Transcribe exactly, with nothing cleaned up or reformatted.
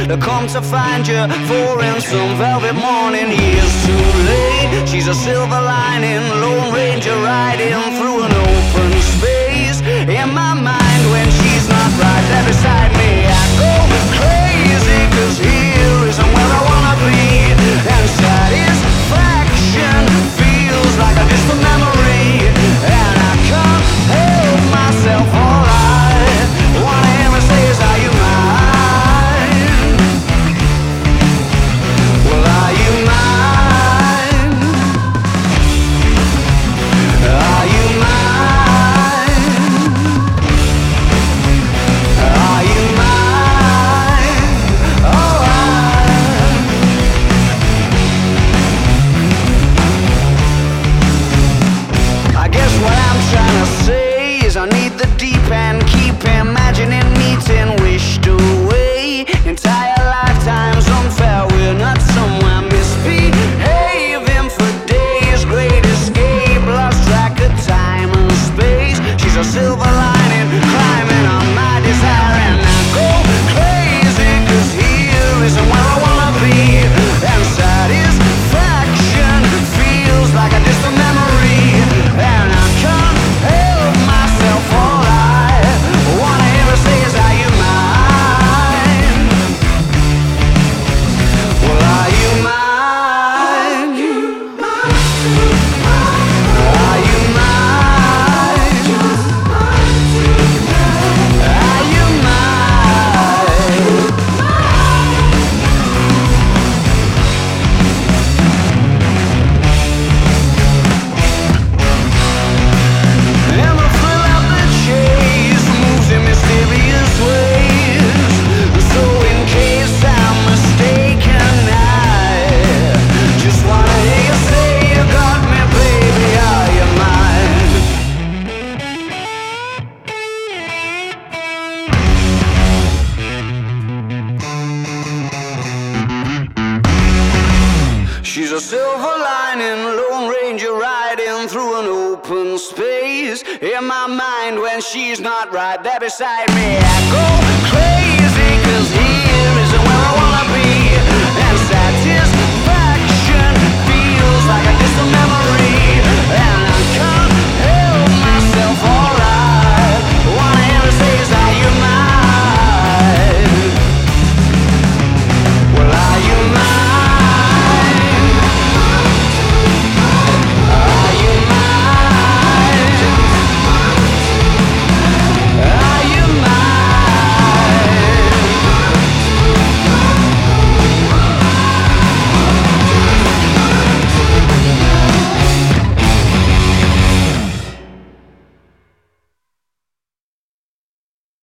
come to find you for in some velvet morning. Years too late, she's a silver lining, Lone Ranger riding through an open space. In my mind when she's not right there beside me, I go crazy, cause here isn't where I wanna be. And satisfaction feels like a distant memory, and I can't help myself. All I wanna ever say is, are you mine? Well, are you mine? Are you mine? Are you mine? Oh, I I guess what I'm trying to say is I need the deep end, keep imagining meeting wished away. Entire lifetimes unfair, we're not somewhere misbehaving for days. Great escape, lost track of time and space. She's a silver lining, climbing on my desire, and I go crazy, cause here isn't where I wanna be. And satisfaction feels like a distant memory, and I can't help myself. All I wanna ever say is, are you mine? Well, are you mine? Are you mine? Are you mine? And the thrill of the chase moves in mysterious ways. So in case I'm mistaken, I just wanna hear you say you got me, baby. Are you mine? She's a silver lining, Lone Ranger riding through an open space. In my mind when she's not right there beside me, I go crazy, cause he